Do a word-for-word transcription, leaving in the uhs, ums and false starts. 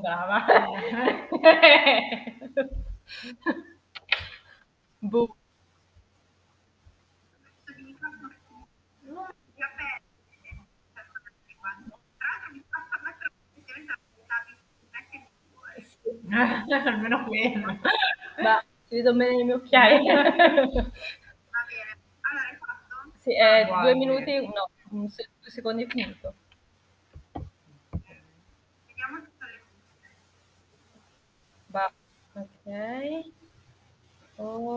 brava. Boh. Sì, almeno quello. Ma si vedono bene le mie occhiaie? Sì, eh, due minuti no, un se due secondi e finito. Bah, okay. O